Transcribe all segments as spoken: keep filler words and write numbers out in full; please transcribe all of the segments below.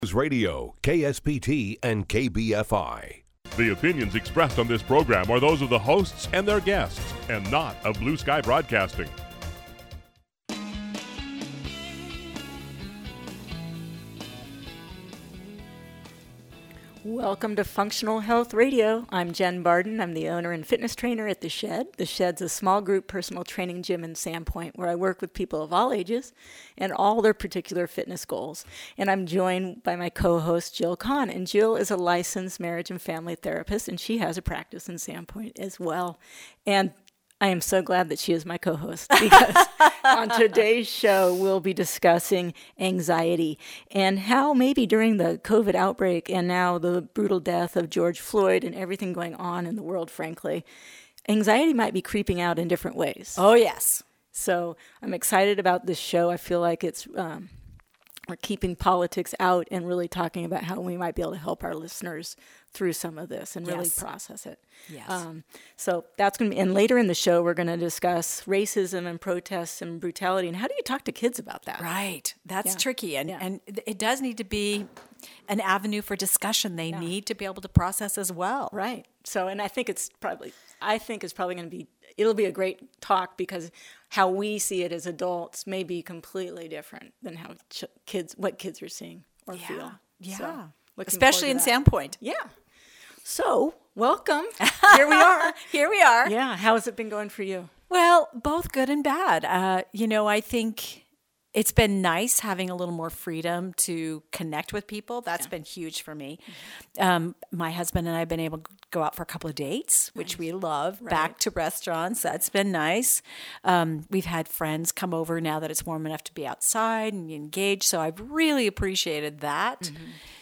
News Radio, K S P T and K B F I. The opinions expressed on this program are those of the hosts and their guests, and not of Blue Sky Broadcasting. Welcome to Functional Health Radio. I'm Jen Barden. I'm the owner and fitness trainer at The Shed. The Shed's a small group personal training gym in Sandpoint where I work with people of all ages and all their particular fitness goals. And I'm joined by my co-host, Jill Kahn. And Jill is a licensed marriage and family therapist, and she has a practice in Sandpoint as well. And I am so glad that she is my co-host because on today's show, we'll be discussing anxiety and how maybe during the COVID outbreak and now the brutal death of George Floyd and everything going on in the world, frankly, anxiety might be creeping out in different ways. Oh, yes. So I'm excited about this show. I feel like it's um, we're keeping politics out and really talking about how we might be able to help our listeners through some of this and really Yes. process it. Yes. Um, so that's going to be, and later in the show, we're going to discuss racism and protests and brutality. And how do you talk to kids about that? Right. That's Yeah. tricky. And, Yeah. and it does need to be an avenue for discussion. They need to be able to process as well. Right. So, and I think it's probably, I think it's probably going to be, it'll be a great talk because how we see it as adults may be completely different than how ch- kids, what kids are seeing or Yeah. feel. Yeah. So, looking Especially in forward to that. Sandpoint. Yeah. So, welcome. Here we are. Here we are. Yeah. How has it been going for you? Well, both good and bad. Uh, you know, I think it's been nice having a little more freedom to connect with people. That's been huge for me. Um, my husband and I have been able to go out for a couple of dates, which we love, back to restaurants. That's been nice. Um, we've had friends come over now that it's warm enough to be outside and engage. So I've really appreciated that.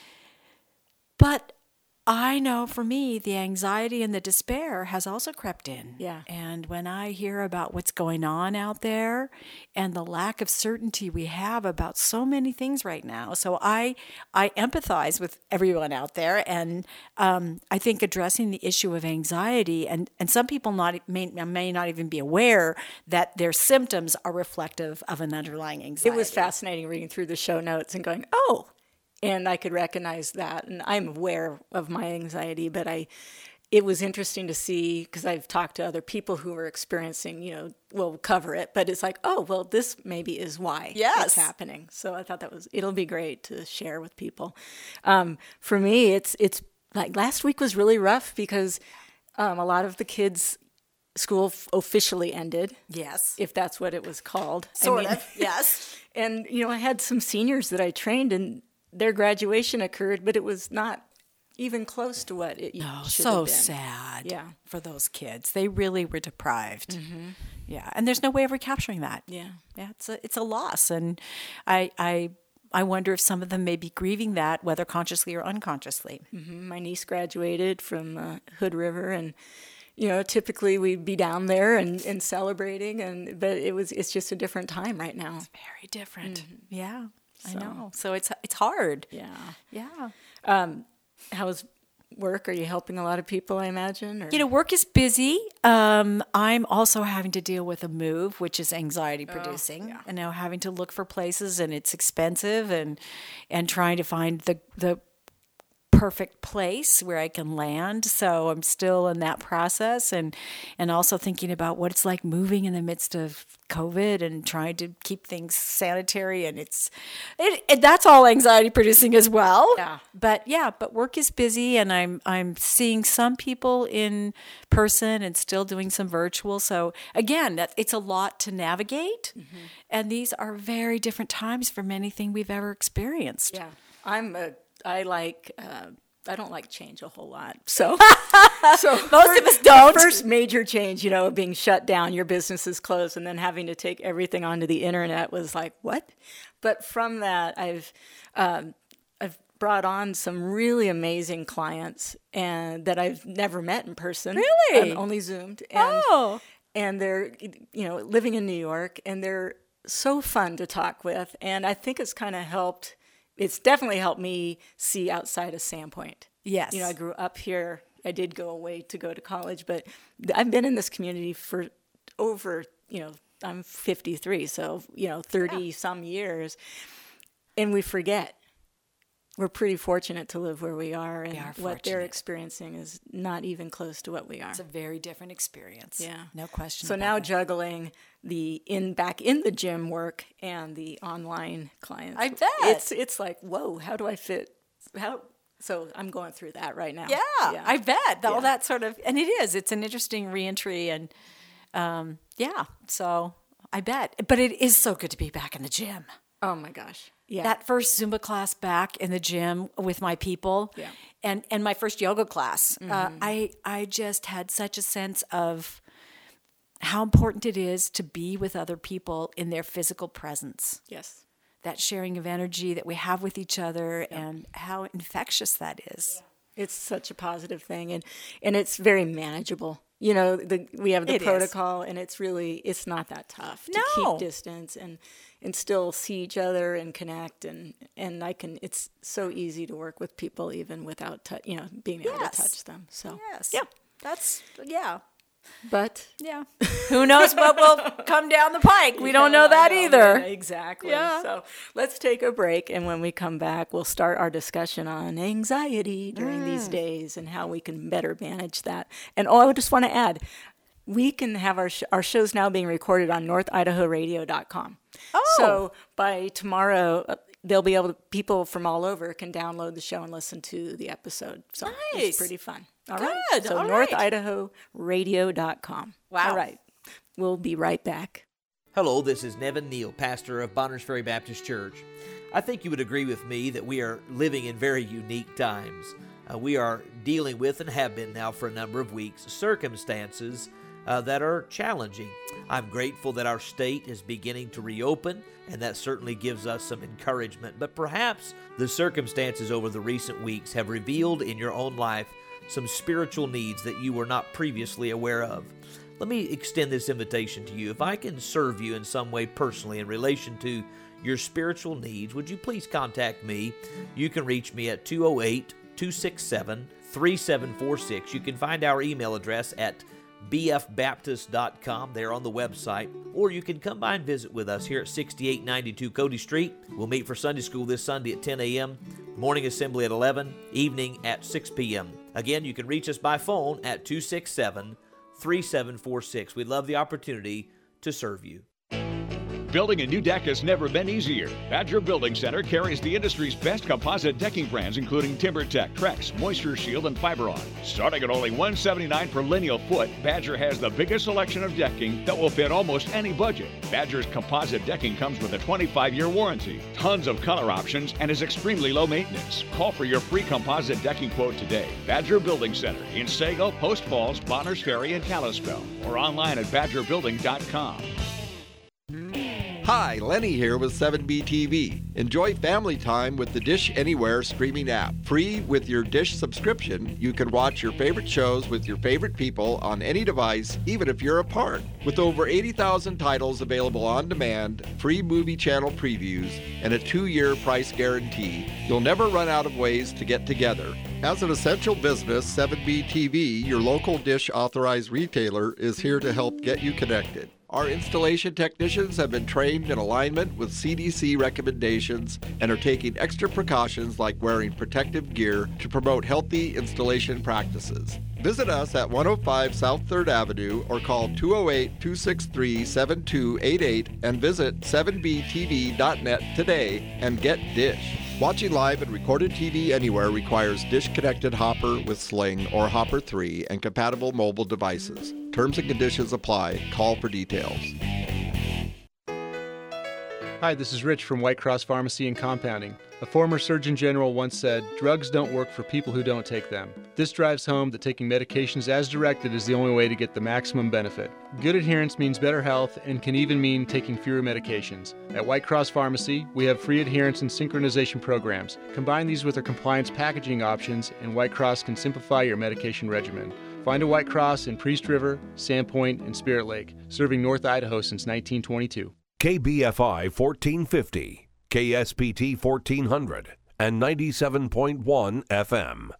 But I know for me, the anxiety and the despair has also crept in. Yeah. And when I hear about what's going on out there and the lack of certainty we have about so many things right now, so I I empathize with everyone out there, and um, I think addressing the issue of anxiety, and, and some people not may, may not even be aware that their symptoms are reflective of an underlying anxiety. It was fascinating reading through the show notes and going, oh, and I could recognize that. And I'm aware of my anxiety, but I, it was interesting to see because I've talked to other people who are experiencing, you know, we'll cover it, but it's like, oh, well, this maybe is why Yes. it's happening. So I thought that was, it'll be great to share with people. Um, for me, it's, it's like last week was really rough because um, a lot of the kids' school f- officially ended. Yes. If that's what it was called. Sort I mean, of, yes. And, you know, I had some seniors that I trained and their graduation occurred, but it was not even close to what it Oh, should so have been. sad Yeah. for those kids. They really were deprived. Yeah, and there's no way of recapturing that. Yeah. Yeah, it's a it's a loss, and I I I wonder if some of them may be grieving that, whether consciously or unconsciously. My niece graduated from uh, Hood River, and you know, typically we'd be down there and, and celebrating, and but it was it's just a different time right now. Very different. Yeah, I So- know. So it's it's hard. Yeah. Yeah. How's work? Are you helping a lot of people, I imagine? Or? You know, work is busy. Um, I'm also having to deal with a move, which is anxiety producing, and now having to look for places, and it's expensive, and and trying to find the the perfect place where I can land. So I'm still in that process, and and also thinking about what it's like moving in the midst of COVID and trying to keep things sanitary, and it's it, it that's all anxiety producing as well. Yeah. But yeah, but work is busy, and I'm I'm seeing some people in person and still doing some virtual. So again, that it's a lot to navigate, and these are very different times from anything we've ever experienced. Yeah. I'm a, I like, uh, I don't like change a whole lot. So, so Most of us don't. The first major change, you know, being shut down, your business is closed, and then having to take everything onto the internet was like, what? But from that, I've, um, I've brought on some really amazing clients and that I've never met in person. Really? I've only Zoomed. And, Oh. and they're, you know, living in New York, and they're so fun to talk with. And I think it's kind of helped. It's definitely helped me see outside of Sandpoint. Yes. You know, I grew up here. I did go away to go to college, but I've been in this community for over, you know, I'm fifty-three, so, you know, thirty some years. And we forget. we're pretty fortunate to live where we are, and We are what they're fortunate. experiencing is not even close to what we are. It's a very different experience. Yeah. No question. So about now that. juggling the in back in the gym work and the online clients. I bet. It's it's like, whoa, how do I fit how so I'm going through that right now. Yeah, I bet. All Yeah. that sort of, and it is. It's an interesting reentry, and um, yeah. So I bet. But it is so good to be back in the gym. Oh my gosh. Yeah. That first Zumba class back in the gym with my people, Yeah. and and my first yoga class, uh, Mm-hmm. I I just had such a sense of how important it is to be with other people in their physical presence. Yes. That sharing of energy that we have with each other, and how infectious that is. It's such a positive thing, and and it's very manageable. You know, the we have the It is. protocol, and it's really it's not that tough to No. keep distance and and still see each other and connect, and and I can. It's so easy to work with people even without tou- you know being able Yes. to touch them. So Yes. yeah, That's yeah. but Yeah. Who knows what will come down the pike? We don't know Yeah, I that know, either. yeah, exactly. Yeah. So let's take a break, and when we come back, we'll start our discussion on anxiety during these Mm. days and how we can better manage that. And oh, I just want to add, we can have our sh- our shows now being recorded on north idaho radio dot com. Oh. So by tomorrow, uh, they'll be able to, people from all over can download the show and listen to the episode. So Nice. it's pretty fun. All right. Good. So All north right. idaho radio dot com. Wow. All right. We'll be right back. Hello, this is Nevin Neal, pastor of Bonners Ferry Baptist Church. I think you would agree with me that we are living in very unique times. Uh, we are dealing with, and have been now for a number of weeks, circumstances uh, that are challenging. I'm grateful that our state is beginning to reopen, and that certainly gives us some encouragement. But perhaps the circumstances over the recent weeks have revealed in your own life some spiritual needs that you were not previously aware of. Let me extend this invitation to you. If I can serve you in some way personally in relation to your spiritual needs, would you please contact me? You can reach me at two oh eight, two six seven, three seven four six. You can find our email address at b f baptist dot com there on the website, or you can come by and visit with us here at sixty-eight ninety-two Cody Street. We'll meet for Sunday school this Sunday at ten a.m., morning assembly at eleven, evening at six p.m. Again, you can reach us by phone at two six seven, three seven four six. We'd love the opportunity to serve you. Building a new deck has never been easier. Badger Building Center carries the industry's best composite decking brands, including TimberTech, Trex, Moisture Shield, and Fiberon. Starting at only one hundred seventy-nine dollars per lineal foot, Badger has the biggest selection of decking that will fit almost any budget. Badger's composite decking comes with a twenty-five year warranty, tons of color options, and is extremely low maintenance. Call for your free composite decking quote today. Badger Building Center in Sago, Post Falls, Bonners Ferry, and Kalispell, or online at badger building dot com. Hi, Lenny here with seven B T V. Enjoy family time with the Dish Anywhere streaming app. Free with your Dish subscription, you can watch your favorite shows with your favorite people on any device, even if you're apart. With over eighty thousand titles available on demand, free movie channel previews, and a two year price guarantee, you'll never run out of ways to get together. As an essential business, seven B T V, your local Dish authorized retailer, is here to help get you connected. Our installation technicians have been trained in alignment with C D C recommendations and are taking extra precautions like wearing protective gear to promote healthy installation practices. Visit us at one oh five South third Avenue or call two oh eight, two six three, seven two eight eight and visit seven b t v dot net today and get Dish. Watching live and recorded T V anywhere requires Dish-connected Hopper with Sling or Hopper three and compatible mobile devices. Terms and conditions apply. Call for details. Hi, this is Rich from White Cross Pharmacy and Compounding. A former Surgeon General once said, drugs don't work for people who don't take them. This drives home that taking medications as directed is the only way to get the maximum benefit. Good adherence means better health and can even mean taking fewer medications. At White Cross Pharmacy, we have free adherence and synchronization programs. Combine these with our compliance packaging options, and White Cross can simplify your medication regimen. Find a White Cross in Priest River, Sandpoint, and Spirit Lake, serving North Idaho since nineteen twenty-two. K B F I fourteen fifty, K S P T fourteen hundred, and ninety-seven point one F M.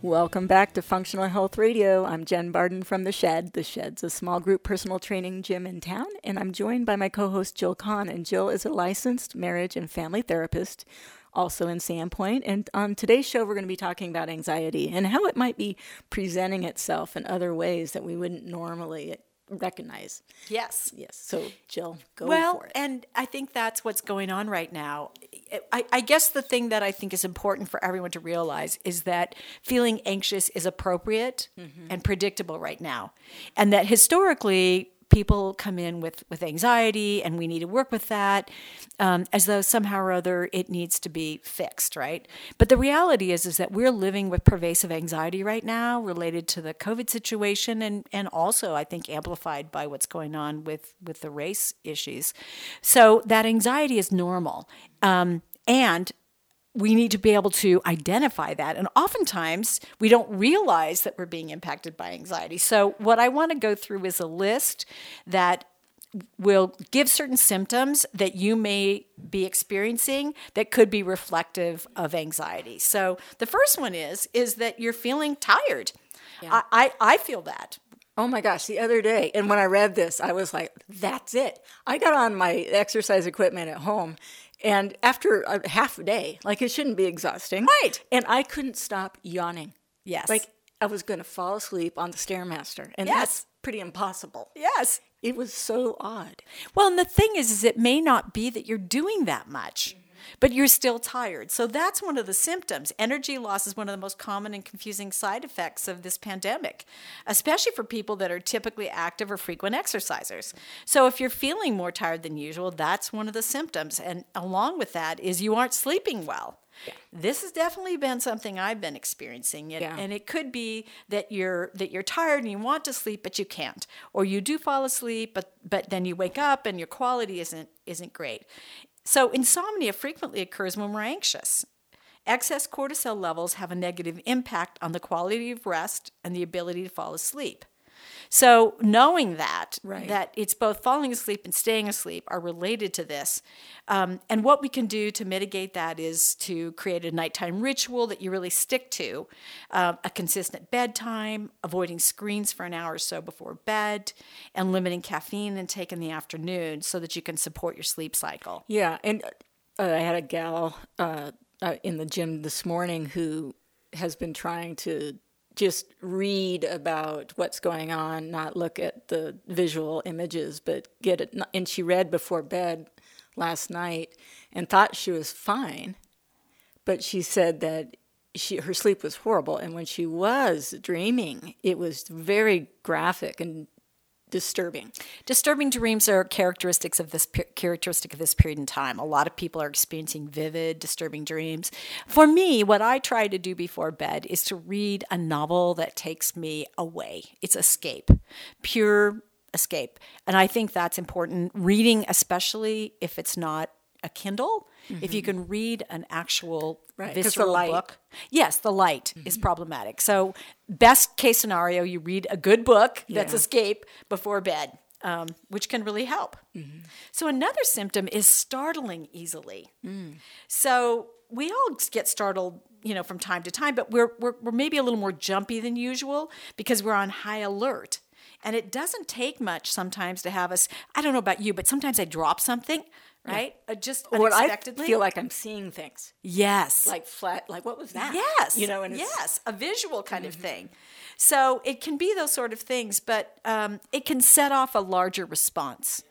Welcome back to Functional Health Radio. I'm Jen Barden from The Shed. The Shed's a small group personal training gym in town, and I'm joined by my co-host Jill Kahn. And Jill is a licensed marriage and family therapist, also in Sandpoint. And on today's show, we're going to be talking about anxiety and how it might be presenting itself in other ways that we wouldn't normally recognize. Yes. Yes. So, Jill, go well, for it. And I think that's what's going on right now. I, I guess the thing that I think is important for everyone to realize is that feeling anxious is appropriate mm-hmm. and predictable right now. And that historically, people come in with, with anxiety and we need to work with that um, as though somehow or other it needs to be fixed, right? But the reality is is that we're living with pervasive anxiety right now related to the COVID situation and, and also, I think, amplified by what's going on with, with the race issues. So that anxiety is normal. Um, and we need to be able to identify that. And oftentimes, we don't realize that we're being impacted by anxiety. So what I want to go through is a list that will give certain symptoms that you may be experiencing that could be reflective of anxiety. So the first one is, is that you're feeling tired. Yeah. I, I, I feel that. Oh my gosh, the other day, and when I read this, I was like, that's it. I got on my exercise equipment at home, and after a half a day, like it shouldn't be exhausting. Right. And I couldn't stop yawning. Yes. Like I was going to fall asleep on the Stairmaster, and yes. that's pretty impossible. Yes. It was so odd. Well, and the thing is, is it may not be that you're doing that much. But you're still tired. So that's one of the symptoms. Energy loss is one of the most common and confusing side effects of this pandemic, especially for people that are typically active or frequent exercisers. So if you're feeling more tired than usual, that's one of the symptoms. And along with that is you aren't sleeping well. Yeah. This has definitely been something I've been experiencing. And, yeah. and it could be that you're that you're tired and you want to sleep, but you can't. Or you do fall asleep, but but then you wake up and your quality isn't isn't great. So insomnia frequently occurs when we're anxious. Excess cortisol levels have a negative impact on the quality of rest and the ability to fall asleep. So knowing that, right. that it's both falling asleep and staying asleep are related to this. Um, and what we can do to mitigate that is to create a nighttime ritual that you really stick to, uh, a consistent bedtime, avoiding screens for an hour or so before bed, and limiting caffeine intake in the afternoon so that you can support your sleep cycle. Yeah, and uh, I had a gal uh, uh, in the gym this morning who has been trying to just read about what's going on, not look at the visual images, but get it. And she read before bed last night and thought she was fine, but she said that she her sleep was horrible, and when she was dreaming, it was very graphic and disturbing. Disturbing dreams are characteristics of this characteristic of this period in time. A lot of people are experiencing vivid, disturbing dreams. For me, what I try to do before bed is to read a novel that takes me away. It's escape, pure escape. And I think that's important. Reading, especially if it's not a Kindle, mm-hmm. if you can read an actual right, visceral book. Yes, the light mm-hmm. is problematic. So best case scenario, you read a good book yeah. that's escape before bed, um, which can really help. Mm-hmm. So another symptom is startling easily. Mm. So we all get startled, you know, from time to time, but we're, we're we're maybe a little more jumpy than usual because we're on high alert. And it doesn't take much sometimes to have us, I don't know about you, but sometimes I drop something. Right? Yeah. Uh, just unexpectedly. I feel like I'm seeing things. Yes. Like flat, like what was that? Yes. You know, and it's, yes, a visual kind mm-hmm. of thing. So it can be those sort of things, but um, it can set off a larger response.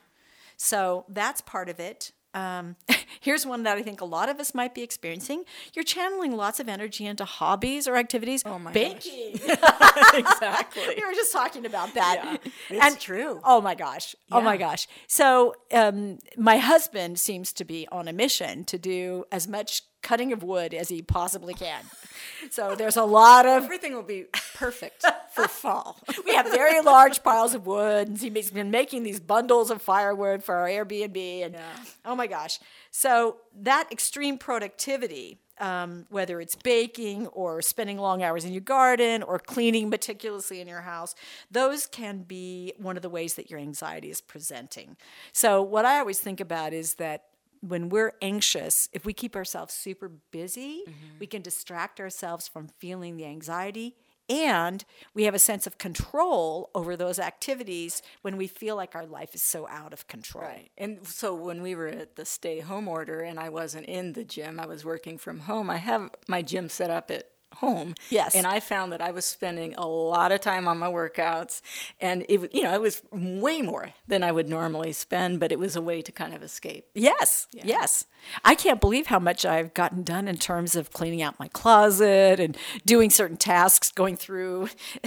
So that's part of it. Um, here's one that I think a lot of us might be experiencing. You're channeling lots of energy into hobbies or activities. Oh my Baking. gosh. Exactly. We were just talking about that. Yeah, it's and, true. Oh my gosh. Yeah. Oh my gosh. So um, my husband seems to be on a mission to do as much cutting of wood as he possibly can. So there's a lot of... Everything will be perfect for fall. We have very large piles of wood, and he's been making these bundles of firewood for our Airbnb. And yeah. oh my gosh. So that extreme productivity, um, whether it's baking or spending long hours in your garden or cleaning meticulously in your house, those can be one of the ways that your anxiety is presenting. So what I always think about is that when we're anxious, if we keep ourselves super busy, mm-hmm. we can distract ourselves from feeling the anxiety. And we have a sense of control over those activities when we feel like our life is so out of control. Right. And so when we were at the stay-home order and I wasn't in the gym, I was working from home, I have my gym set up at home. Yes. And I found that I was spending a lot of time on my workouts, and it, you know, it was way more than I would normally spend, but it was a way to kind of escape. Yes. Yeah. Yes. I can't believe how much I've gotten done in terms of cleaning out my closet and doing certain tasks, going through.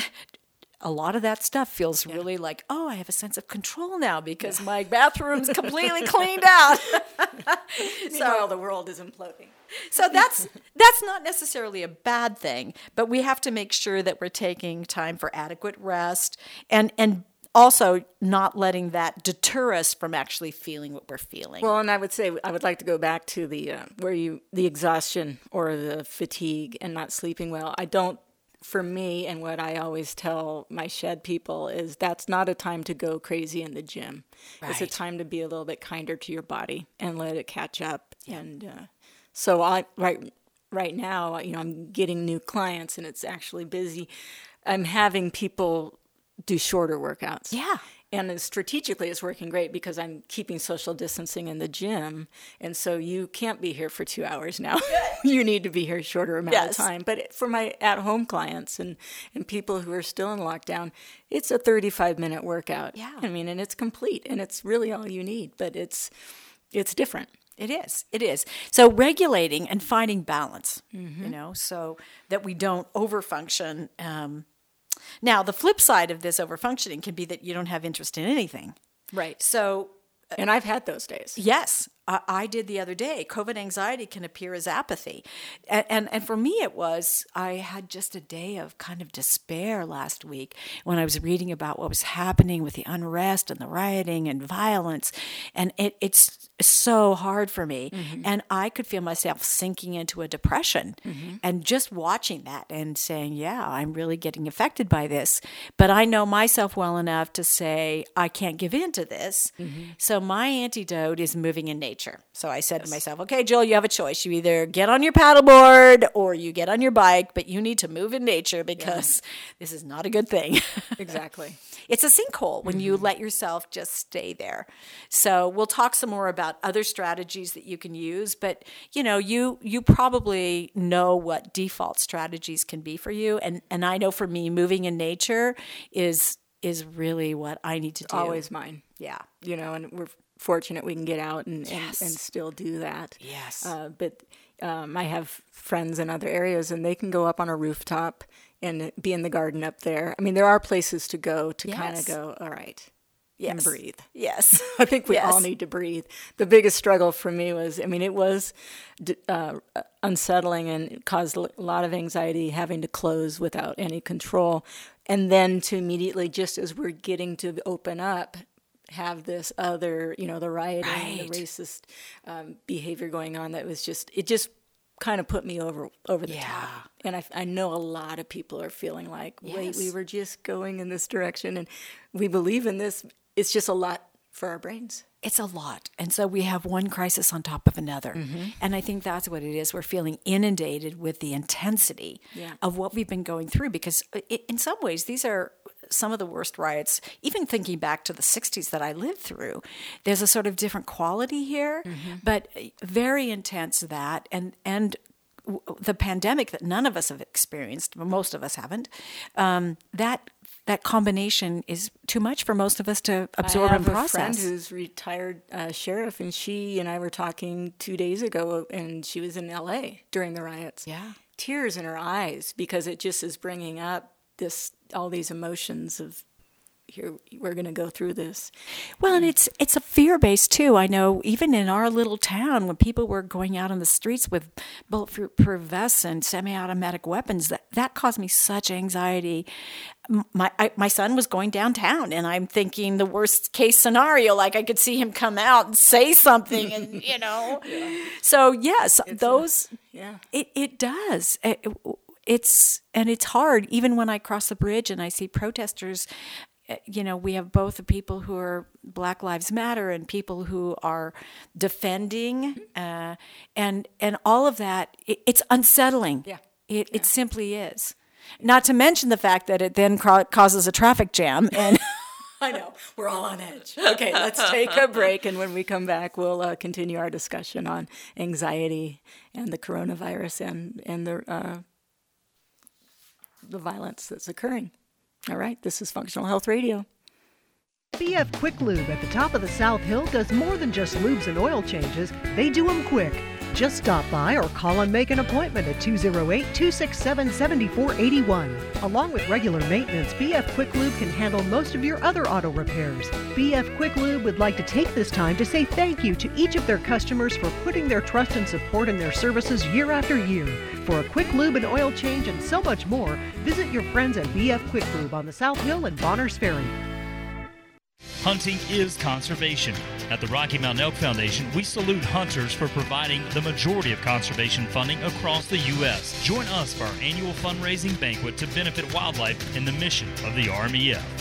A lot of that stuff feels yeah. really like, oh, I have a sense of control now because yeah. my bathroom's completely cleaned out. Meanwhile, so, the world is imploding. So that's that's not necessarily a bad thing, but we have to make sure that we're taking time for adequate rest and and also not letting that deter us from actually feeling what we're feeling. Well, and I would say I would like to go back to the uh, where you the exhaustion or the fatigue and not sleeping well. I don't. For me, and what I always tell my shed people is that's not a time to go crazy in the gym. Right. It's a time to be a little bit kinder to your body and let it catch up. Yeah. And uh, so I right right now, you know, I'm getting new clients and it's actually busy. I'm having people do shorter workouts. Yeah. And strategically, it's working great because I'm keeping social distancing in the gym. And so you can't be here for two hours now. You need to be here a shorter amount yes. of time. But for my at-home clients and, and people who are still in lockdown, it's a thirty-five minute workout. Yeah. I mean, and it's complete. And it's really all you need. But it's it's different. It is. It is. So regulating and finding balance, mm-hmm. you know, so that we don't overfunction. Um, Now, the flip side of this overfunctioning can be that you don't have interest in anything. Right. So, and I've had those days. Yes, I, I did the other day. COVID anxiety can appear as apathy. And, and and for me it was, I had just a day of kind of despair last week when I was reading about what was happening with the unrest and the rioting and violence. And it, it's so hard for me. Mm-hmm. And I could feel myself sinking into a depression mm-hmm. and just watching that and saying, yeah, I'm really getting affected by this. But I know myself well enough to say, I can't give in to this. Mm-hmm. So my antidote is moving in nature. So I said yes. to myself, okay, Jill, you have a choice. You either get on your paddleboard or you get on your bike, but you need to move in nature because yeah. this is not a good thing. Exactly. It's a sinkhole when mm-hmm. you let yourself just stay there. So we'll talk some more about other strategies that you can use, but you know, you you probably know what default strategies can be for you. And and I know for me, moving in nature is is really what I need to do. Always mine. Yeah. You know, and we're fortunate we can get out and, yes. and, and still do that. Yes. Uh, but um, I have friends in other areas and they can go up on a rooftop and be in the garden up there. I mean, there are places to go to yes. kind of go, all right, yes. and breathe. Yes. I think we yes. all need to breathe. The biggest struggle for me was, I mean, it was uh, unsettling and caused a lot of anxiety having to close without any control. And then to immediately, just as we're getting to open up, have this other, you know, the rioting, right. the racist um, behavior going on that was just, it just kind of put me over over the yeah. top. And I, I know a lot of people are feeling like, wait, yes. we were just going in this direction and we believe in this. It's just a lot for our brains. It's a lot. And so we have one crisis on top of another. Mm-hmm. And I think that's what it is. We're feeling inundated with the intensity yeah. of what we've been going through because it, in some ways, these are some of the worst riots, even thinking back to the sixties that I lived through. There's a sort of different quality here, mm-hmm. but very intense that. And, and the pandemic that none of us have experienced, most of us haven't, um, that that combination is too much for most of us to absorb and process. I have a friend who's retired uh, sheriff, and she and I were talking two days ago, and she was in L A during the riots. Yeah. Tears in her eyes because it just is bringing up this all these emotions of, here, we're going to go through this. Well, and it's it's a fear base too. I know even in our little town, when people were going out on the streets with bulletproof vests and semi-automatic weapons, that, that caused me such anxiety. My I, my son was going downtown, and I'm thinking the worst case scenario, like I could see him come out and say something, and you know. yeah. So yes, it's those. A, yeah. It it does. It, It's and it's hard even when I cross the bridge and I see protesters you know, we have both the people who are Black Lives Matter and people who are defending, uh, and and all of that. It, it's unsettling. Yeah. It yeah. it simply is. Not to mention the fact that it then ca- causes a traffic jam. And I know, we're all on edge. Okay, let's take a break, and when we come back, we'll uh, continue our discussion on anxiety and the coronavirus and and the uh, the violence that's occurring. All right, this is Functional Health Radio. B F Quick Lube at the top of the South Hill does more than just lubes and oil changes. They do them quick. Just stop by or call and make an appointment at two oh eight, two six seven, seven four eight one. Along with regular maintenance, B F Quick Lube can handle most of your other auto repairs. B F Quick Lube would like to take this time to say thank you to each of their customers for putting their trust and support in their services year after year. For a quick lube and oil change and so much more, visit your friends at B F Quick Lube on the South Hill and Bonners Ferry. Hunting is conservation. At the Rocky Mountain Elk Foundation, we salute hunters for providing the majority of conservation funding across the U S Join us for our annual fundraising banquet to benefit wildlife in the mission of the R M E F.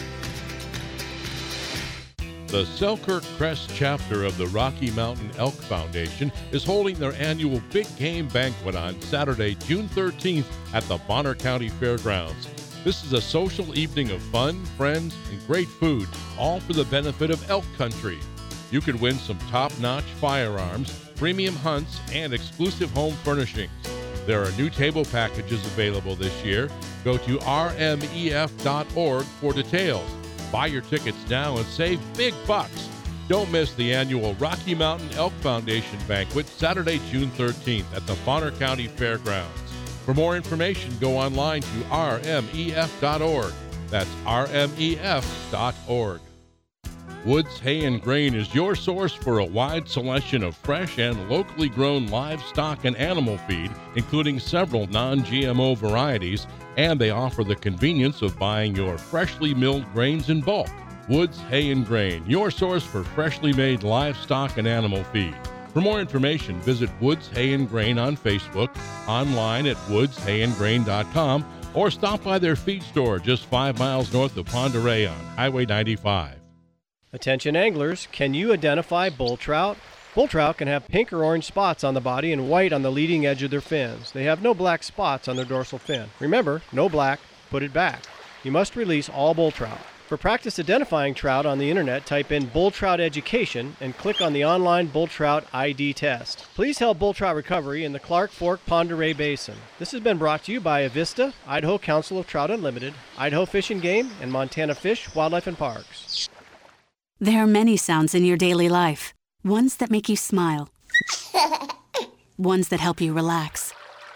The Selkirk Crest chapter of the Rocky Mountain Elk Foundation is holding their annual Big Game Banquet on Saturday, June thirteenth at the Bonner County Fairgrounds. This is a social evening of fun, friends, and great food, all for the benefit of elk country. You can win some top-notch firearms, premium hunts, and exclusive home furnishings. There are new table packages available this year. Go to R M E F dot org for details. Buy your tickets now and save big bucks. Don't miss the annual Rocky Mountain Elk Foundation Banquet, Saturday, June thirteenth at the Bonner County Fairgrounds. For more information, go online to R M E F dot org. That's R M E F dot org. Woods Hay and Grain is your source for a wide selection of fresh and locally grown livestock and animal feed, including several non G M O varieties, and they offer the convenience of buying your freshly milled grains in bulk. Woods Hay and Grain, your source for freshly made livestock and animal feed. For more information, visit Woods Hay and Grain on Facebook, online at woods hay and grain dot com, or stop by their feed store just five miles north of Pend Oreille on Highway ninety-five. Attention anglers, can you identify bull trout? Bull trout can have pink or orange spots on the body and white on the leading edge of their fins. They have no black spots on their dorsal fin. Remember, no black, put it back. You must release all bull trout. For practice identifying trout on the internet, type in bull trout education and click on the online bull trout I D test. Please help bull trout recovery in the Clark Fork Pend Oreille Basin. This has been brought to you by Avista, Idaho Council of Trout Unlimited, Idaho Fish and Game, and Montana Fish, Wildlife and Parks. There are many sounds in your daily life. Ones that make you smile. Ones that help you relax.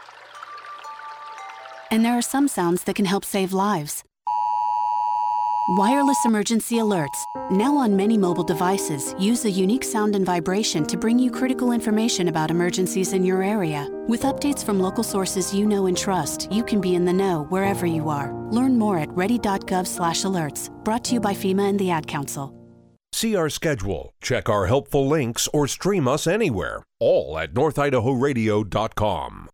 And there are some sounds that can help save lives. Wireless emergency alerts, now on many mobile devices, use a unique sound and vibration to bring you critical information about emergencies in your area. With updates from local sources you know and trust, you can be in the know wherever you are. Learn more at ready dot gov slash alerts. Brought to you by FEMA and the Ad Council. See our schedule, check our helpful links, or stream us anywhere. All at north idaho radio dot com.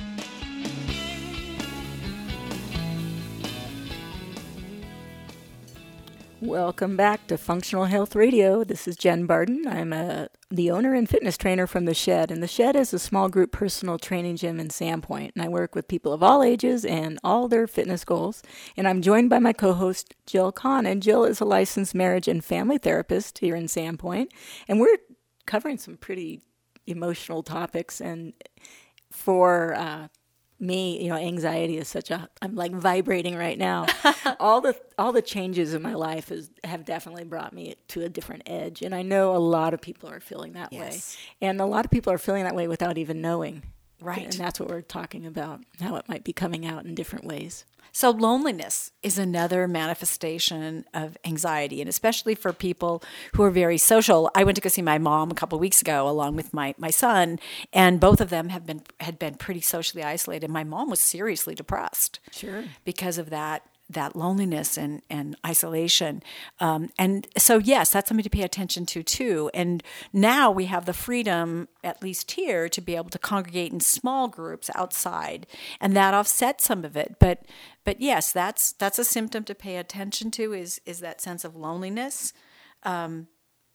Welcome back to Functional Health Radio. This is Jen Barden. I'm a, the owner and fitness trainer from The Shed. And The Shed is a small group personal training gym in Sandpoint. And I work with people of all ages and all their fitness goals. And I'm joined by my co-host, Jill Kahn. And Jill is a licensed marriage and family therapist here in Sandpoint. And we're covering some pretty emotional topics. And for uh, me, you know, anxiety is such a, I'm like vibrating right now. all the all the changes in my life is, have definitely brought me to a different edge. And I know a lot of people are feeling that Yes. way. And a lot of people are feeling that way without even knowing. Right. And that's what we're talking about, how it might be coming out in different ways. So loneliness is another manifestation of anxiety, and especially for people who are very social. I went to go see my mom a couple of weeks ago along with my, my son, and both of them have been had been pretty socially isolated. My mom was seriously depressed Sure. because of that that loneliness and, and isolation. Um, and so, yes, that's something to pay attention to, too. And now we have the freedom, at least here, to be able to congregate in small groups outside, and that offsets some of it. But but yes, that's that's a symptom to pay attention to, is, is that sense of loneliness. Um,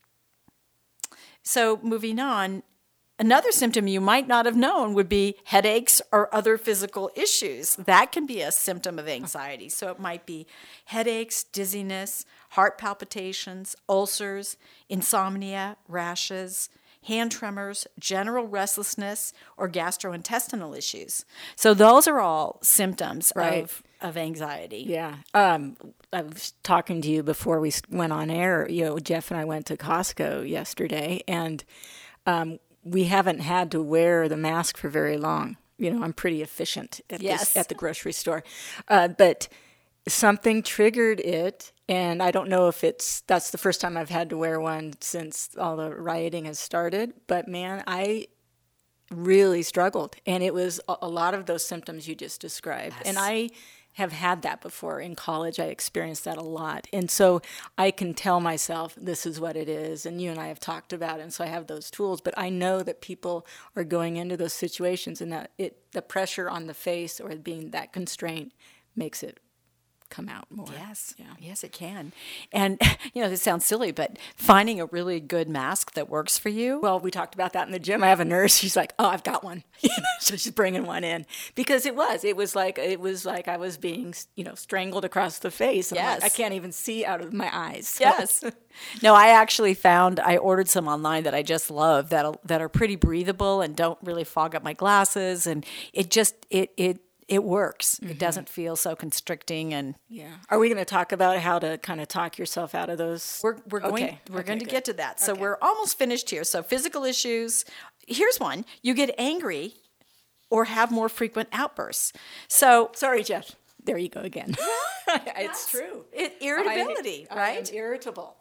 so moving on, another symptom you might not have known would be headaches or other physical issues. That can be a symptom of anxiety. So it might be headaches, dizziness, heart palpitations, ulcers, insomnia, rashes, hand tremors, general restlessness, or gastrointestinal issues. So those are all symptoms Right. of, of anxiety. Yeah. Um, I was talking to you before we went on air. You know, Jeff and I went to Costco yesterday, and um, we haven't had to wear the mask for very long. You know, I'm pretty efficient at, Yes. this, at the grocery store. Uh, but something triggered it, and I don't know if it's, that's the first time I've had to wear one since all the rioting has started. But man, I really struggled. And it was a, a lot of those symptoms you just described. Yes. And I have had that before. In college, I experienced that a lot. And so I can tell myself this is what it is. And you and I have talked about it. And so I have those tools. But I know that people are going into those situations, and that it, the pressure on the face or being that constraint makes it come out more. Yes, Yeah. yes, it can. And, you know, this sounds silly, but finding a really good mask that works for you. Well, we talked about that in the gym. I have a nurse. She's like, "Oh, I've got one." So she's bringing one in because it was, it was like, it was like I was being, you know, strangled across the face. And I'm like, Yes. I can't even see out of my eyes. So- Yes. No, I actually found, I ordered some online that I just love, that that are pretty breathable and don't really fog up my glasses. And it just, it, it, it works. It doesn't feel so constricting. And Yeah. Are we going to talk about how to kind of talk yourself out of those? We're we're going Okay. we're Okay, going to good. get to that. So Okay. we're almost finished here. So physical issues. Here's one. You get angry or have more frequent outbursts. So Sorry, Jeff. There you go again. It's true. it, irritability, I- right? I'm irritable.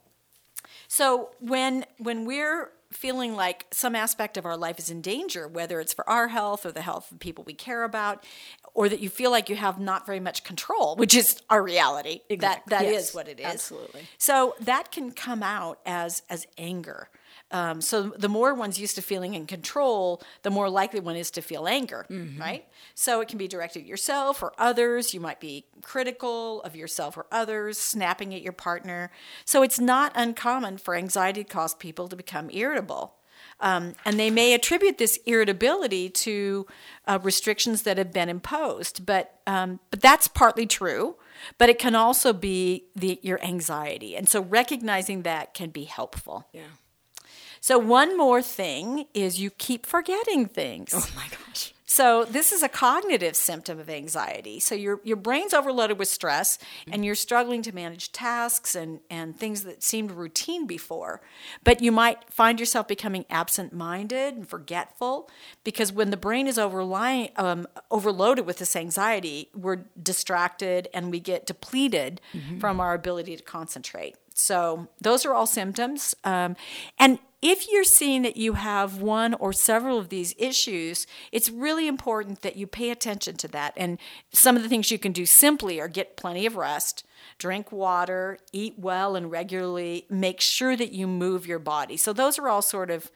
So when when we're feeling like some aspect of our life is in danger, whether it's for our health or the health of people we care about, or that you feel like you have not very much control, which is our reality. Exactly. That that Yes, is what it is. absolutely. So that can come out as as anger. Um, so the more one's used to feeling in control, the more likely one is to feel anger, right? So it can be directed at yourself or others. You might be critical of yourself or others, snapping at your partner. So it's not uncommon for anxiety to cause people to become irritable. Um, and they may attribute this irritability to uh, restrictions that have been imposed, but um, but that's partly true. But it can also be the your anxiety, and so recognizing that can be helpful. Yeah. So one more thing is you keep forgetting things. Oh my gosh. So this is a cognitive symptom of anxiety. So your your brain's overloaded with stress, and you're struggling to manage tasks and, and things that seemed routine before. But you might find yourself becoming absent-minded and forgetful, because when the brain is overlying, um, overloaded with this anxiety, we're distracted and we get depleted from our ability to concentrate. So those are all symptoms. Um, and if you're seeing that you have one or several of these issues, it's really important that you pay attention to that. And some of the things you can do simply are get plenty of rest, drink water, eat well and regularly, make sure that you move your body. So those are all sort of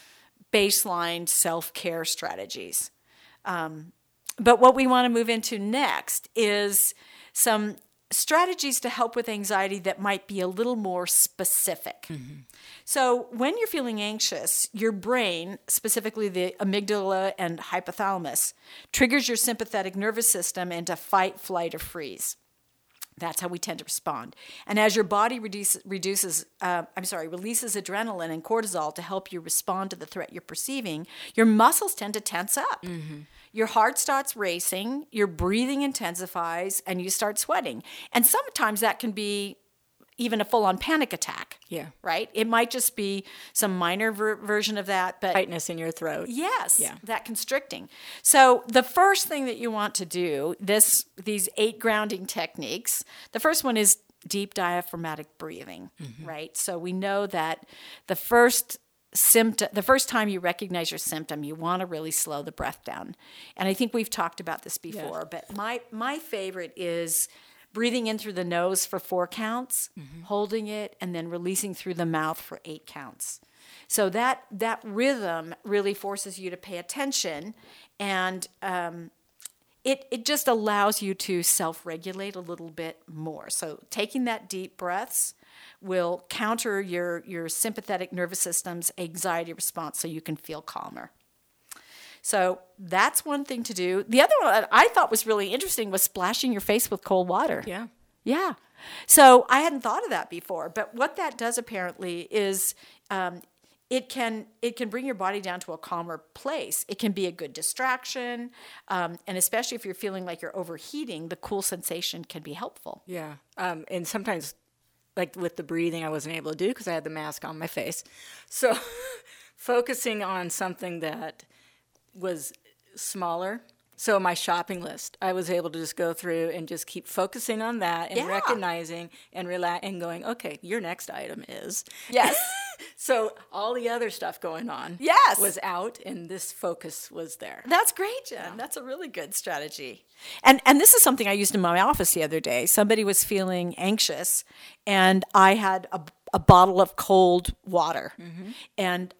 baseline self-care strategies. Um, but what we want to move into next is some strategies to help with anxiety that might be a little more specific. Mm-hmm. So when you're feeling anxious, your brain, specifically the amygdala and hypothalamus, triggers your sympathetic nervous system into fight, flight, or freeze. That's how we tend to respond. And as your body reduce, reduces, uh, I'm sorry, releases adrenaline and cortisol to help you respond to the threat you're perceiving, your muscles tend to tense up. Mm-hmm. Your heart starts racing, your breathing intensifies, and you start sweating. And sometimes that can be even a full-on panic attack. Yeah. Right? It might just be some minor ver- version of that, but Tightness in your throat. yes, Yeah. that constricting. So the first thing that you want to do, this these eight grounding techniques, the first one is deep diaphragmatic breathing, mm-hmm. right? So we know that the first symptom, the first time you recognize your symptom, you want to really slow the breath down. And I think we've talked about this before, Yes. but my my favorite is breathing in through the nose for four counts, Mm-hmm. holding it, and then releasing through the mouth for eight counts. So that that rhythm really forces you to pay attention, and um, it it just allows you to self-regulate a little bit more. So taking that deep breaths will counter your your sympathetic nervous system's anxiety response, so you can feel calmer. So that's one thing to do. The other one I thought was really interesting was splashing your face with cold water. Yeah. Yeah. So I hadn't thought of that before, but what that does apparently is um, it can it can bring your body down to a calmer place. It can be a good distraction, um, and especially if you're feeling like you're overheating, the cool sensation can be helpful. Yeah. Um, and sometimes, like with the breathing, I wasn't able to do because I had the mask on my face. So focusing on something that was smaller. So my shopping list, I was able to just go through and just keep focusing on that and Yeah. recognizing and relax and going, okay, your next item is. Yes. So all the other stuff going on Yes. was out, and this focus was there. That's great, Jen. That's a really good strategy. And and this is something I used in my office the other day. Somebody was feeling anxious, and I had a, a bottle of cold water, and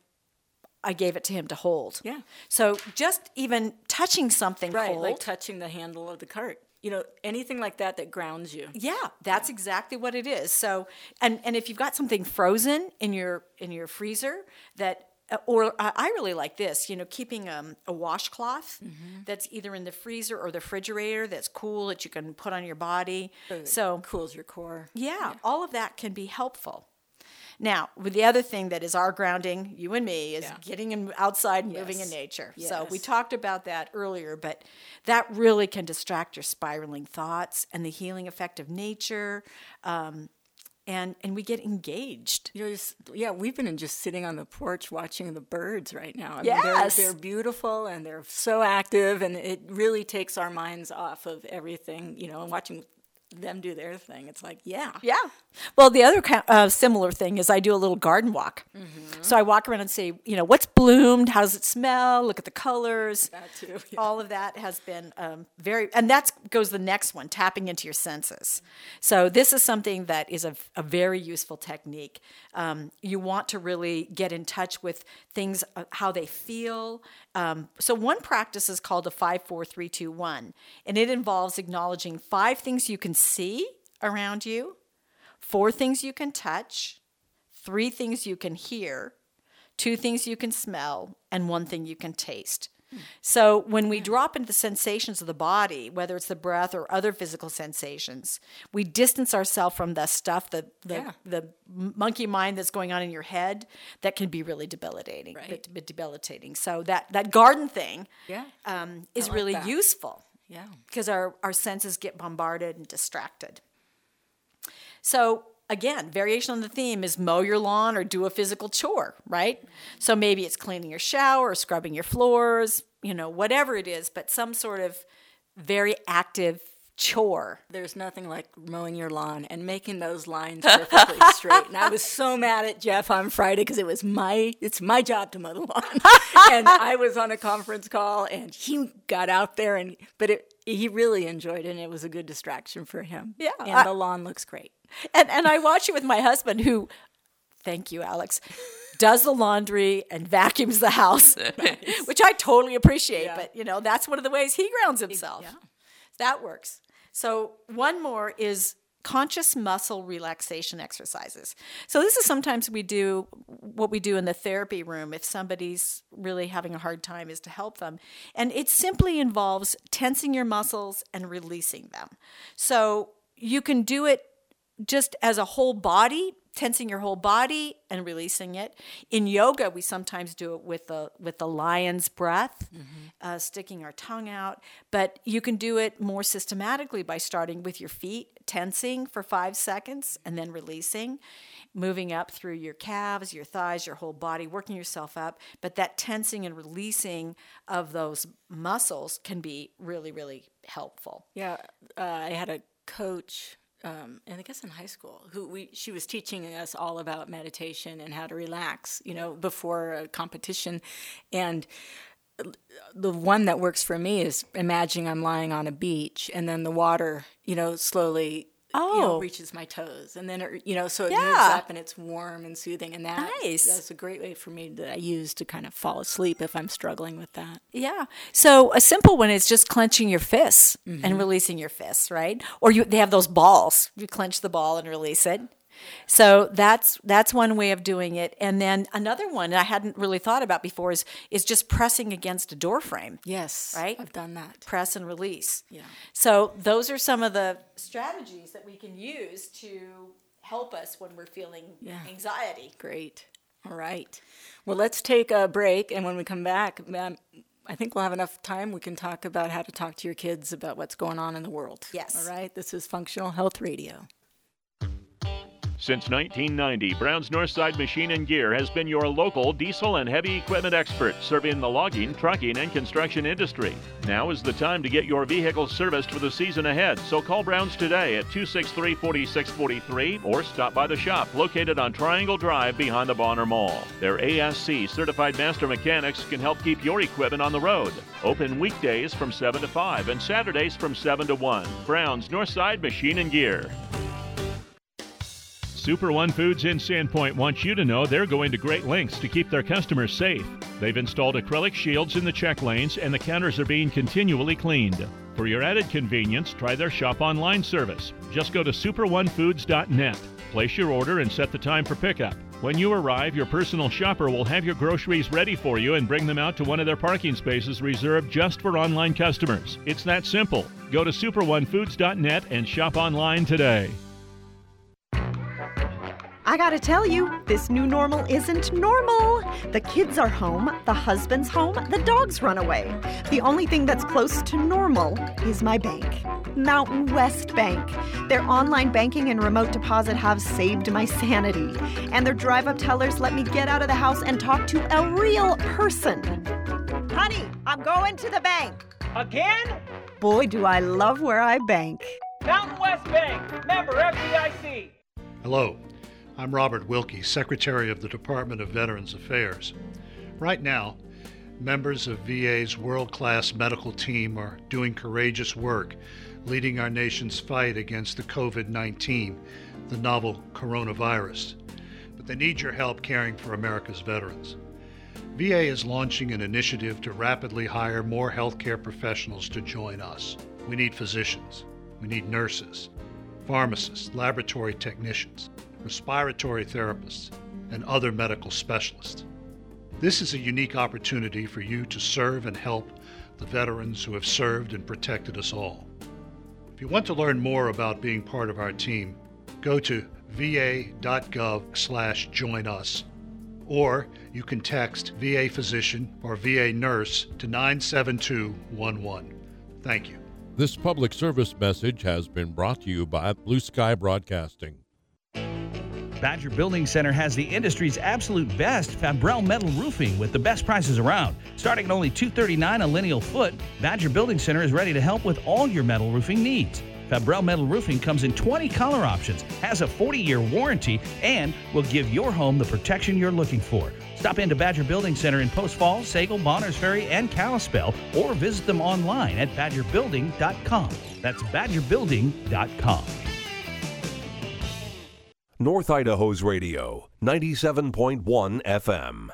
I gave it to him to hold. Yeah. So just even touching something Right, cold. like touching the handle of the cart. You know, anything like that that grounds you. Yeah, that's exactly what it is. So, and and if you've got something frozen in your in your freezer that, or I I really like this, you know, keeping um, a washcloth that's either in the freezer or the refrigerator that's cool that you can put on your body. It So, cools your core. yeah, all of that can be helpful. Now, with the other thing that is our grounding, you and me, is Yeah. getting in, outside and moving Yes. in nature. So we Yes. talked about that earlier, but that really can distract your spiraling thoughts and the healing effect of nature, um, and and we get engaged. You know, just, yeah, we've been in just sitting on the porch watching the birds right now. I mean, Yes. they're, they're beautiful and they're so active, and it really takes our minds off of everything, you know, and watching them do their thing. It's like, yeah. Yeah. Well, the other ki- uh, similar thing is I do a little garden walk. So I walk around and say, you know, what's bloomed? How does it smell? Look at the colors. That too. Yeah. All of that has been um, very, and that goes the next one, tapping into your senses. So this is something that is a, a very useful technique. Um, you want to really get in touch with things, uh, how they feel. Um, so one practice is called a five, four, three, two, one, and it involves acknowledging five things you can see around you, four things you can touch, three things you can hear, two things you can smell, and one thing you can taste. So when we drop into the sensations of the body, whether it's the breath or other physical sensations, we distance ourselves from the stuff, the the, Yeah. the monkey mind that's going on in your head that can be really debilitating. Right. bit- bit debilitating. So that, that garden thing Yeah. um, is I like really that. useful. Yeah. Because our, our senses get bombarded and distracted. So again, variation on the theme is mow your lawn or do a physical chore, right? So maybe it's cleaning your shower or scrubbing your floors, you know, whatever it is, but some sort of very active chore. There's nothing like mowing your lawn and making those lines perfectly straight. And I was so mad at Jeff on Friday because it was my it's my job to mow the lawn. And I was on a conference call, and he got out there, and but it, he really enjoyed it, and it was a good distraction for him. Yeah, and I- the lawn looks great. And and I watch it with my husband who, thank you, Alex, does the laundry and vacuums the house, which I totally appreciate. Yeah. But, you know, that's one of the ways he grounds himself. Yeah. That works. So one more is conscious muscle relaxation exercises. So this is sometimes we do, what we do in the therapy room if somebody's really having a hard time, is to help them. And it simply involves tensing your muscles and releasing them. So you can do it just as a whole body, tensing your whole body and releasing it. In yoga, we sometimes do it with the with the lion's breath, uh, sticking our tongue out. But you can do it more systematically by starting with your feet, tensing for five seconds, and then releasing, moving up through your calves, your thighs, your whole body, working yourself up. But that tensing and releasing of those muscles can be really, really helpful. Yeah, uh, I had a coach, um, and I guess in high school, who we she was teaching us all about meditation and how to relax, you know, before a competition, and the one that works for me is imagining I'm lying on a beach and then the water, you know, slowly oh. you know, reaches my toes. And then, it, you know, so it yeah. moves up and it's warm and soothing. And that, nice. that's a great way for me that I use to kind of fall asleep if I'm struggling with that. Yeah. So a simple one is just clenching your fists mm-hmm. and releasing your fists, right? Or you they have those balls. You clench the ball and release it. So that's that's one way of doing it. And then another one I hadn't really thought about before is is just pressing against a door frame. Yes, right? I've done that. Press and release. Yeah. So those are some of the strategies that we can use to help us when we're feeling yeah. anxiety. Great. All right. Well, let's take a break, and when we come back, um, I think we'll have enough time. We can talk about how to talk to your kids about what's going on in the world. Yes. All right. This is Functional Health Radio. Since nineteen ninety, Brown's Northside Machine and Gear has been your local diesel and heavy equipment expert, serving the logging, trucking, and construction industry. Now is the time to get your vehicle serviced for the season ahead, so call Brown's today at two six three, four six four three or stop by the shop located on Triangle Drive behind the Bonner Mall. Their A S C certified master mechanics can help keep your equipment on the road. Open weekdays from seven to five and Saturdays from seven to one. Brown's Northside Machine and Gear. Super One Foods in Sandpoint wants you to know they're going to great lengths to keep their customers safe. They've installed acrylic shields in the check lanes and the counters are being continually cleaned. For your added convenience, try their shop online service. Just go to super one foods dot net. Place your order and set the time for pickup. When you arrive, your personal shopper will have your groceries ready for you and bring them out to one of their parking spaces reserved just for online customers. It's that simple. Go to super one foods dot net and shop online today. I gotta tell you, this new normal isn't normal. The kids are home, the husband's home, the dogs run away. The only thing that's close to normal is my bank, Mountain West Bank. Their online banking and remote deposit have saved my sanity. And their drive-up tellers let me get out of the house and talk to a real person. Honey, I'm going to the bank. Again? Boy, do I love where I bank. Mountain West Bank, member F D I C. Hello. I'm Robert Wilkie, Secretary of the Department of Veterans Affairs. Right now, members of V A's world-class medical team are doing courageous work, leading our nation's fight against the covid nineteen, the novel coronavirus. But they need your help caring for America's veterans. V A is launching an initiative to rapidly hire more healthcare professionals to join us. We need physicians, we need nurses, pharmacists, laboratory technicians, respiratory therapists, and other medical specialists. This is a unique opportunity for you to serve and help the veterans who have served and protected us all. If you want to learn more about being part of our team, go to v a dot gov slash join us, or you can text V A physician or V A nurse to nine seven two one one. Thank you. This public service message has been brought to you by Blue Sky Broadcasting. Badger Building Center has the industry's absolute best Fabrel metal roofing with the best prices around. Starting at only two hundred thirty-nine dollars a lineal foot, Badger Building Center is ready to help with all your metal roofing needs. Fabrel metal roofing comes in twenty color options, has a forty-year warranty, and will give your home the protection you're looking for. Stop into Badger Building Center in Post Falls, Sagal, Bonners Ferry, and Kalispell, or visit them online at badger building dot com. That's badger building dot com. North Idaho's radio, ninety-seven point one F M.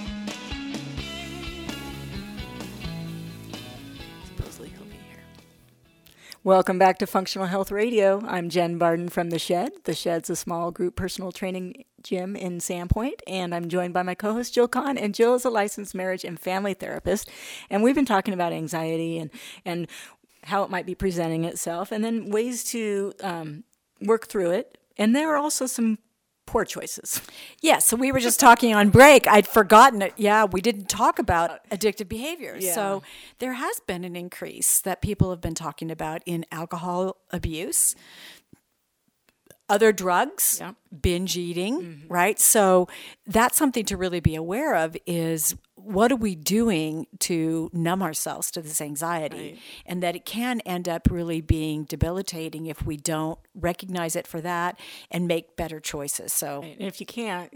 Supposedly he'll be here. Welcome back to Functional Health Radio. I'm Jen Barden from The Shed. The Shed's a small group personal training gym in Sandpoint, and I'm joined by my co-host Jill Kahn, and Jill is a licensed marriage and family therapist, and we've been talking about anxiety and, and how it might be presenting itself, and then ways to um, work through it. And there are also some poor choices. Yeah, so we were just talking on break. I'd forgotten it. Yeah, we didn't talk about addictive behaviors. Yeah. So there has been an increase that people have been talking about in alcohol abuse, other drugs, yeah. binge eating, Mm-hmm. right? So that's something to really be aware of is what are we doing to numb ourselves to this anxiety? Right. And that it can end up really being debilitating if we don't recognize it for that and make better choices. So Right. And if you can't, get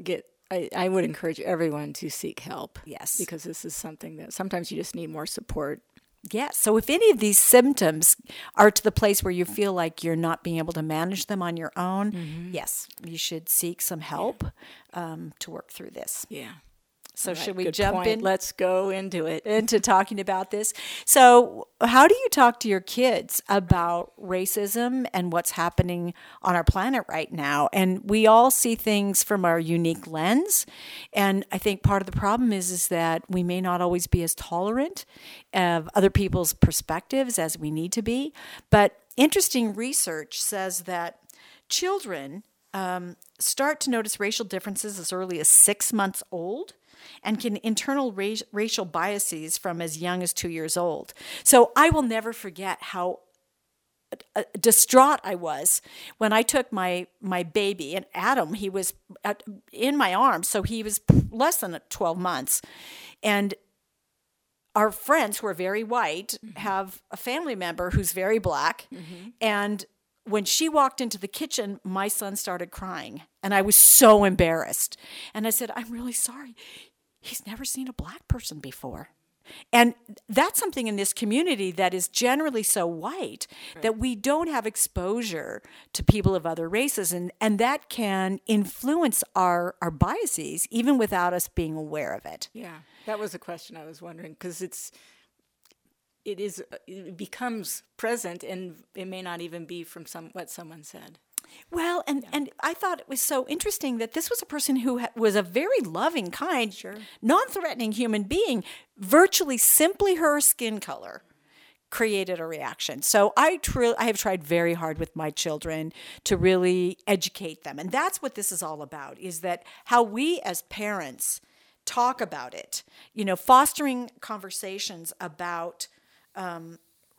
I, I would encourage everyone to seek help. Yes. Because this is something that sometimes you just need more support. Yes. So if any of these symptoms are to the place where you feel like you're not being able to manage them on your own, mm-hmm. yes, you should seek some help yeah. um, to work through this. Yeah. So All right, should we good jump point. in? Let's go into it. Into talking about this. So how do you talk to your kids about racism and what's happening on our planet right now? And we all see things from our unique lens. And I think part of the problem is, is that we may not always be as tolerant of other people's perspectives as we need to be. But interesting research says that children um, start to notice racial differences as early as six months old, and can internal ra- racial biases from as young as two years old. So I will never forget how uh, distraught I was when I took my my baby, and Adam, he was at, in my arms, so he was less than twelve months. And our friends who are very white mm-hmm. have a family member who's very black, mm-hmm. and when she walked into the kitchen, my son started crying, and I was so embarrassed. And I said, I'm really sorry. He's never seen a black person before. And that's something in this community that is generally so white right. that we don't have exposure to people of other races. And, and that can influence our, our biases even without us being aware of it. Yeah, that was a question I was wondering, because it's it is it becomes present, and it may not even be from some what someone said. Well, and, yeah. and I thought it was so interesting that this was a person who ha- was a very loving, kind, sure. non-threatening human being. Virtually simply her skin color created a reaction. So I, tr- I have tried very hard with my children to really educate them. And that's what this is all about, is that how we as parents talk about it, you know, fostering conversations about um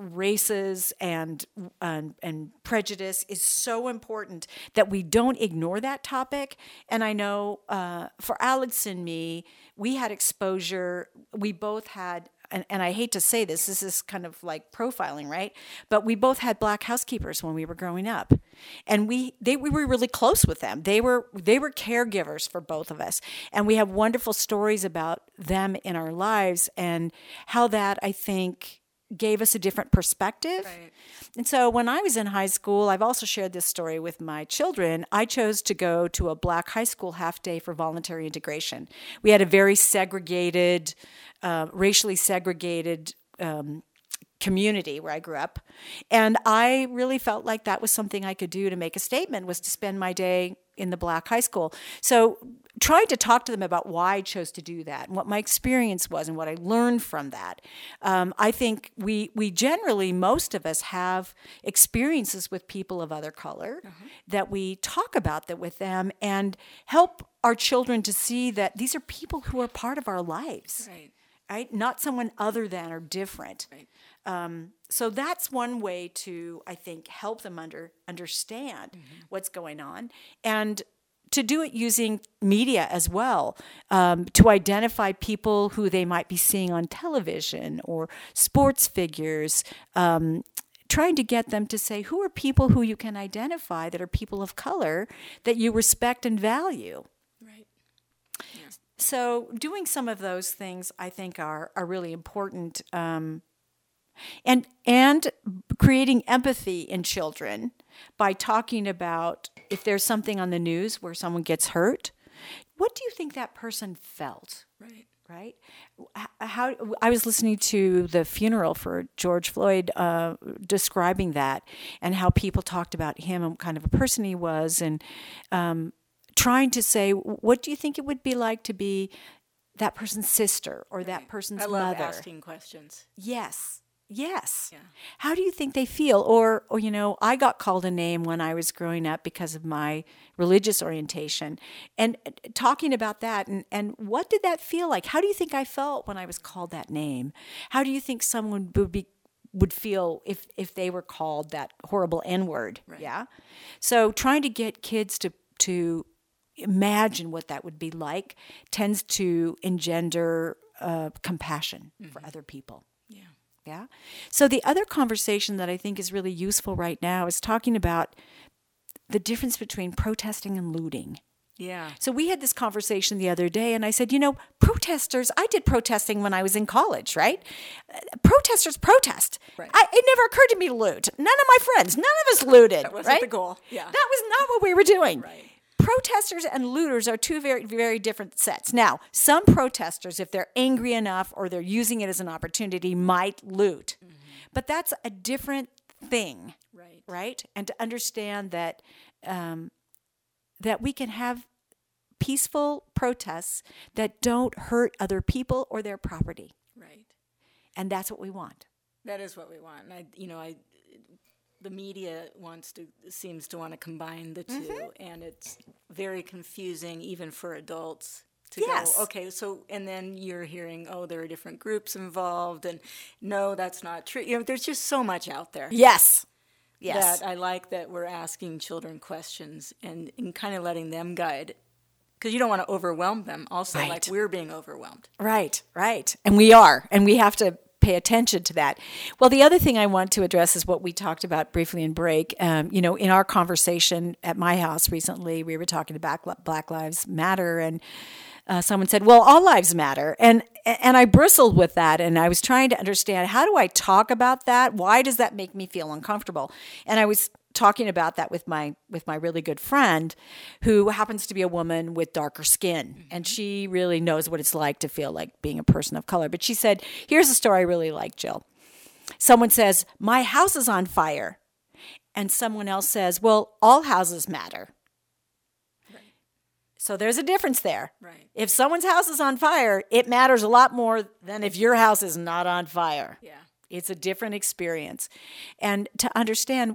races and, and and prejudice is so important that we don't ignore that topic. And I know uh, for Alex and me, we had exposure. We both had, and, and I hate to say this, this is kind of like profiling, right? But we both had black housekeepers when we were growing up, and we they we were really close with them. They were they were caregivers for both of us, and we have wonderful stories about them in our lives and how that, I think, gave us a different perspective. Right. And so when I was in high school, I've also shared this story with my children. I chose to go to a black high school half day for voluntary integration. We had a very segregated, uh, racially segregated um, community where I grew up. And I really felt like that was something I could do to make a statement, was to spend my day in the black high school. So trying to talk to them about why I chose to do that and what my experience was and what I learned from that. Um, I think we we generally, most of us have experiences with people of other color uh-huh. that we talk about that with them and help our children to see that these are people who are part of our lives, right? right? Not someone other than or different. Right. Um, so that's one way to, I think, help them under understand mm-hmm. what's going on, and to do it using media as well, um, to identify people who they might be seeing on television or sports figures, um, trying to get them to say, who are people who you can identify that are people of color that you respect and value? Right. Yeah. So doing some of those things, I think, are, are really important. Um, And and creating empathy in children by talking about if there's something on the news where someone gets hurt, what do you think that person felt? Right. Right? How I was listening to the funeral for George Floyd, uh, describing that and how people talked about him and what kind of a person he was, and um, trying to say, what do you think it would be like to be that person's sister or right. that person's I love mother? Asking questions. Yes. Yes. Yeah. How do you think they feel? Or, or, you know, I got called a name when I was growing up because of my religious orientation. And talking about that, and, and what did that feel like? How do you think I felt when I was called that name? How do you think someone would be would feel if, if they were called that horrible N-word? Right. Yeah. So trying to get kids to to imagine what that would be like tends to engender uh, compassion mm-hmm. for other people. Yeah. Yeah. So the other conversation that I think is really useful right now is talking about the difference between protesting and looting. Yeah. So we had this conversation the other day, and I said, you know, protesters, I did protesting when I was in college, right? Uh, protesters protest. Right. I, it never occurred to me to loot. None of my friends, none of us looted, That wasn't right? the goal. Yeah. That was not what we were doing. Right. Protesters and looters are two very, very different sets. Now, some protesters, if they're angry enough or they're using it as an opportunity, might loot. Mm-hmm. But that's a different thing, right? Right? And to understand that um, that we can have peaceful protests that don't hurt other people or their property. Right. And that's what we want. That is what we want. And I, you know, I, the media wants to, seems to want to combine the two, mm-hmm. and it's very confusing even for adults to yes. go, okay, so, and then you're hearing, oh, there are different groups involved, and no, that's not true. You know, there's just so much out there. Yes. Yes. That I like that we're asking children questions and, and kind of letting them guide. Because you don't want to overwhelm them also, right. like we're being overwhelmed. Right, right. And we are, and we have to pay attention to that. Well, the other thing I want to address is what we talked about briefly in break. Um, you know, in our conversation at my house recently, we were talking about Black Lives Matter, and uh, someone said, well, all lives matter. And and I bristled with that, and I was trying to understand, how do I talk about that? Why does that make me feel uncomfortable? And I was talking about that with my with my really good friend, who happens to be a woman with darker skin, mm-hmm. and she really knows what it's like to feel like being a person of color. But she said, here's a story I really like, Jill. Someone says, my house is on fire, and someone else says, well, all houses matter. Right. So there's a difference there. Right. If someone's house is on fire, it matters a lot more than if your house is not on fire. Yeah. It's a different experience. And to understand,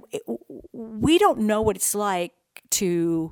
we don't know what it's like to,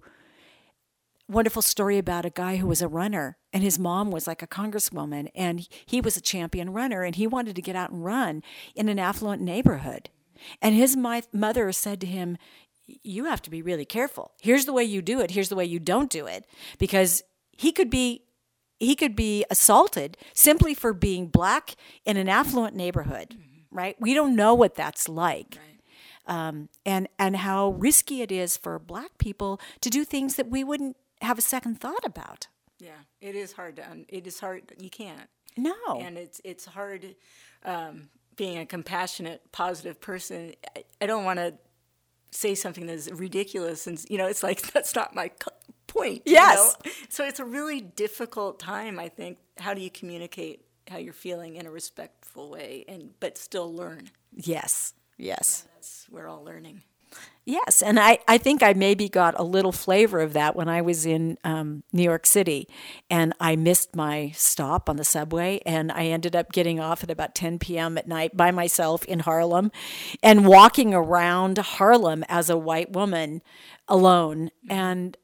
wonderful story about a guy who was a runner, and his mom was like a congresswoman, and he was a champion runner, and he wanted to get out and run in an affluent neighborhood. And his mother said to him, you have to be really careful. Here's the way you do it. Here's the way you don't do it. Because he could be he could be assaulted simply for being black in an affluent neighborhood. Mm-hmm. Right? We don't know what that's like. Right. Um, and, and how risky it is for black people to do things that we wouldn't have a second thought about. Yeah, it is hard to, un- it is hard, you can't. No. And it's it's hard um, being a compassionate, positive person. I, I don't want to say something that's ridiculous, and, you know, it's like, that's not my co- point. Yes. You know? So it's a really difficult time, I think. How do you communicate how you're feeling in a respectful way, and but still learn? Yes, yes. And that's, we're all learning. Yes, and I, I think I maybe got a little flavor of that when I was in um, New York City, and I missed my stop on the subway, and I ended up getting off at about ten p.m. at night by myself in Harlem, and walking around Harlem as a white woman alone, and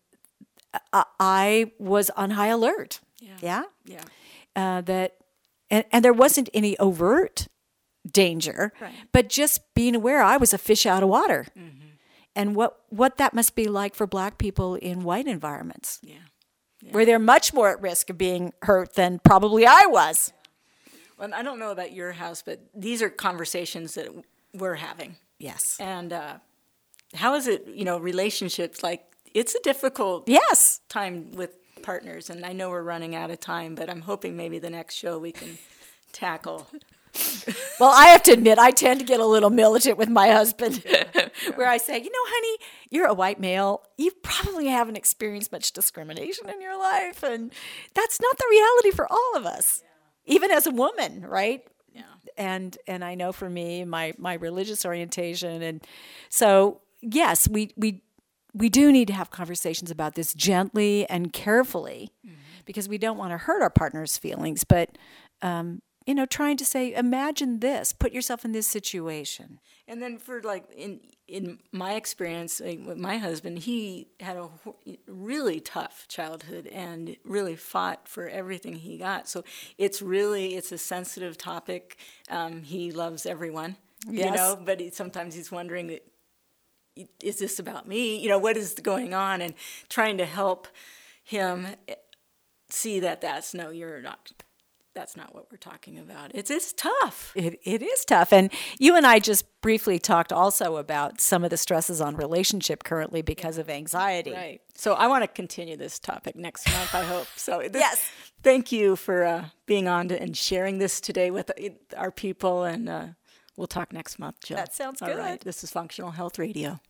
I, I was on high alert. Yeah, yeah, yeah. Uh, that. And, and there wasn't any overt danger, right. but just being aware I was a fish out of water. Mm-hmm. And what, what that must be like for black people in white environments, yeah. Yeah. where they're much more at risk of being hurt than probably I was. Well, I don't know about your house, but these are conversations that we're having. Yes. And uh, how is it, you know, relationships, like, it's a difficult yes. time with partners, and I know we're running out of time, but I'm hoping maybe the next show we can tackle. Well, I have to admit, I tend to get a little militant with my husband, where I say, you know, honey, you're a white male. You probably haven't experienced much discrimination in your life, and that's not the reality for all of us, yeah. even as a woman, right? Yeah. And and I know for me, my my religious orientation, and so yes, we we. We do need to have conversations about this gently and carefully, mm-hmm. because we don't want to hurt our partner's feelings. But, um, you know, trying to say, imagine this, put yourself in this situation. And then for like, in in my experience like, with my husband, he had a really tough childhood and really fought for everything he got. So it's really, it's a sensitive topic. Um, he loves everyone, yes. you know, but he, sometimes he's wondering, is this about me? You know, what is going on? And trying to help him see that that's, no, you're not, that's not what we're talking about. It's it's tough. It it is tough. And you and I just briefly talked also about some of the stresses on relationship currently because of anxiety. Right. So I want to continue this topic next month, I hope. So this, yes. Thank you for uh, being on to, and sharing this today with our people. And uh, we'll talk next month, Jill. That sounds All good. right. This is Functional Health Radio.